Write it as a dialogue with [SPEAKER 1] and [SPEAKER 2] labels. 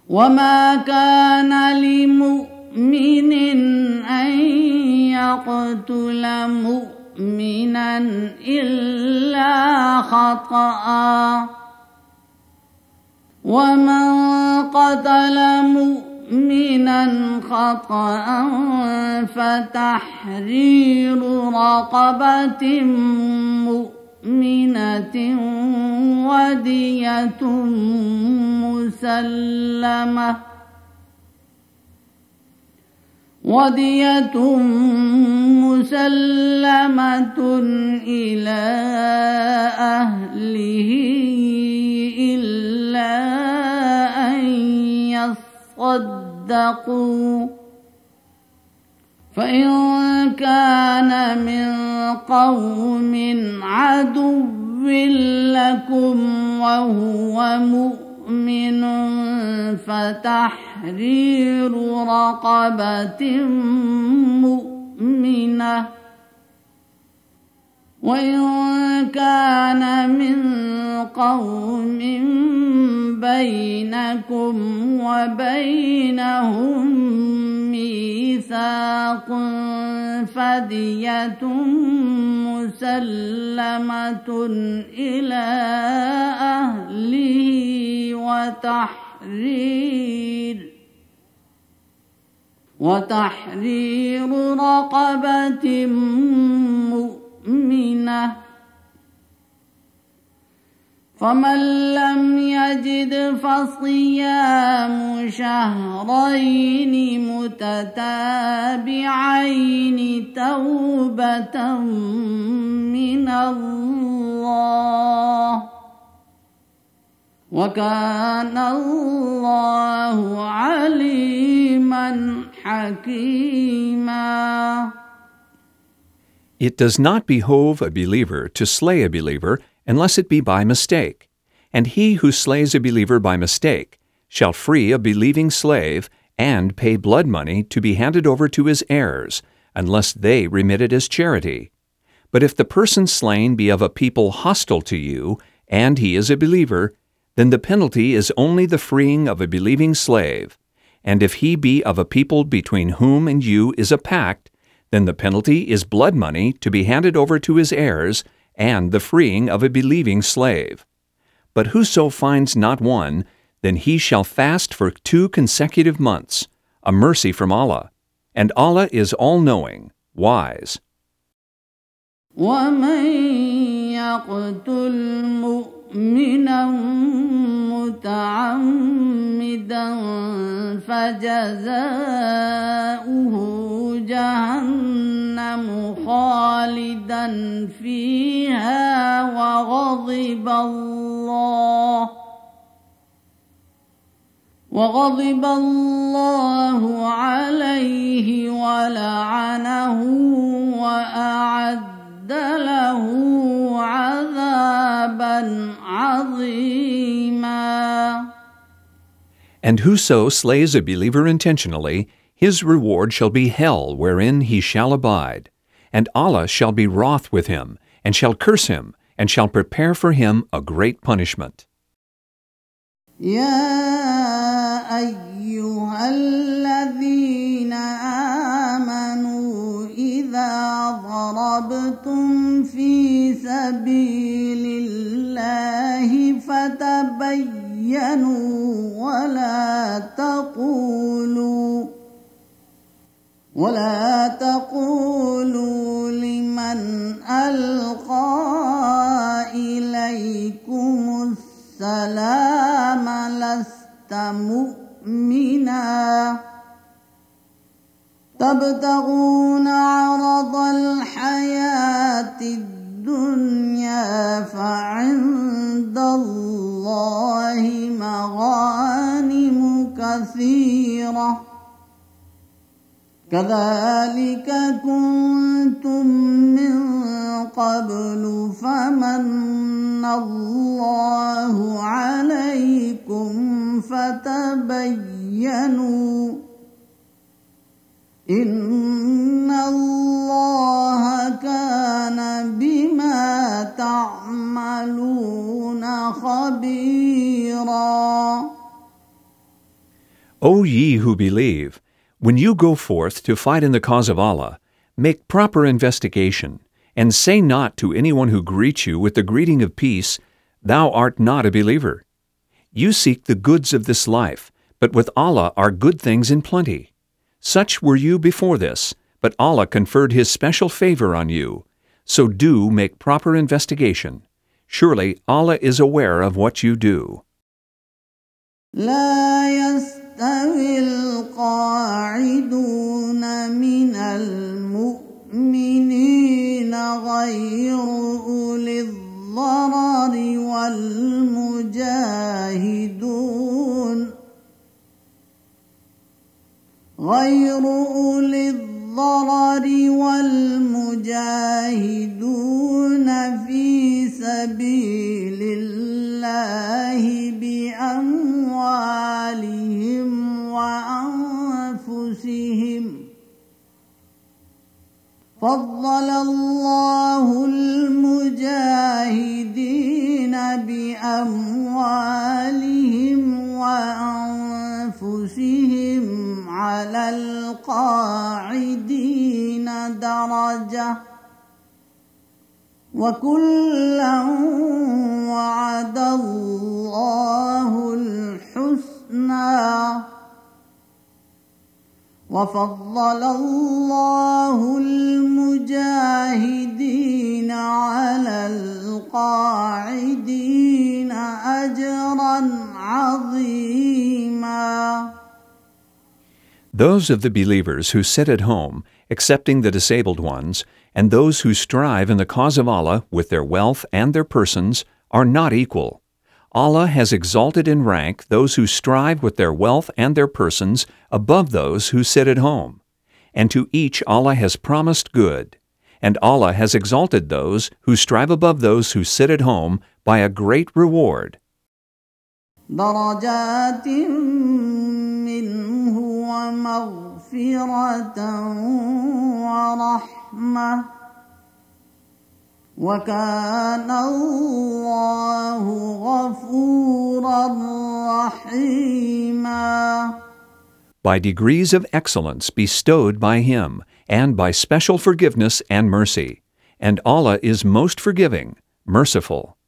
[SPEAKER 1] وما كان لمؤمن أن يقتل مؤمنا إلا خطأ ومن قتل مؤمنا خطأ فتحرير رقبة مؤمنة ودية مسلمة إلى أهله إلا أن يصدقوا فإن كان من قوم عدو لكم وهو مؤمن فتحرير رقبة مؤمنة وإن كان من قوم بينكم وبينهم ميثاق فدية مسلمة إلى أهله وتحرير رقبة مؤمنة فمن لم يجد فصيام شهرين متتابعين توبة من الله وكان الله عليما حكيما.
[SPEAKER 2] It does not behove a believer to slay a believer unless it be by mistake, and he who slays a believer by mistake shall free a believing slave and pay blood money to be handed over to his heirs, unless they remit it as charity. But if the person slain be of a people hostile to you, and he is a believer, then the penalty is only the freeing of a believing slave, and if he be of a people between whom and you is a pact, then the penalty is blood money to be handed over to his heirs, and the freeing of a believing slave. But whoso finds not one, then he shall fast for 2 consecutive months, a mercy from Allah, and Allah is all-knowing, wise.
[SPEAKER 1] ومن يقتل مؤمنا متعمدا فجزاؤه جهنم خالدا فيها وغضب الله عليه ولعنه وأعد له عذابا عظيما.
[SPEAKER 2] And whoso slays a believer intentionally, his reward shall be hell wherein he shall abide. And Allah shall be wroth with him, and shall curse him, and shall prepare for him a great punishment.
[SPEAKER 1] يا أيها الذين آمنوا إذا ضربتم في سبيل الله فتبينوا ولا تقولوا لمن ألقى إليكم السلام لست مؤمنا تبتغون عرض الحياة الدنيا فعند الله مغانم كثيرة كذلك كنتم من قبل فمن الله عليكم فتبينوا إن الله كان بما تعملون خبيرا.
[SPEAKER 2] O ye who believe, when you go forth to fight in the cause of Allah, make proper investigation, and say not to anyone who greets you with the greeting of peace, Thou art not a believer. You seek the goods of this life, but with Allah are good things in plenty. Such were you before this, but Allah conferred His special favor on you. So do make proper investigation. Surely Allah is aware of what you do.
[SPEAKER 1] لا يستوي القاعدون من المؤمنين غير أولي الضرر والمجاهدون في سبيل الله بأموالهم وأنفسهم فضل الله المجاهدين بأموالهم وأنفسهم على القاعدين درجة وكلا وعد الله الحسنى وفضل الله المجاهدين على القاعدين أجرا عظيما.
[SPEAKER 2] Those of the believers who sit at home, accepting the disabled ones, and those who strive in the cause of Allah with their wealth and their persons are not equal. Allah has exalted in rank those who strive with their wealth and their persons above those who sit at home. And to each Allah has promised good. And Allah has exalted those who strive above those who sit at home by a great reward.
[SPEAKER 1] درجات منه ومغفرة ورحمة وكان الله غفورا رحيما.
[SPEAKER 2] By degrees of excellence bestowed by Him, and by special forgiveness and mercy. And Allah is most forgiving, merciful.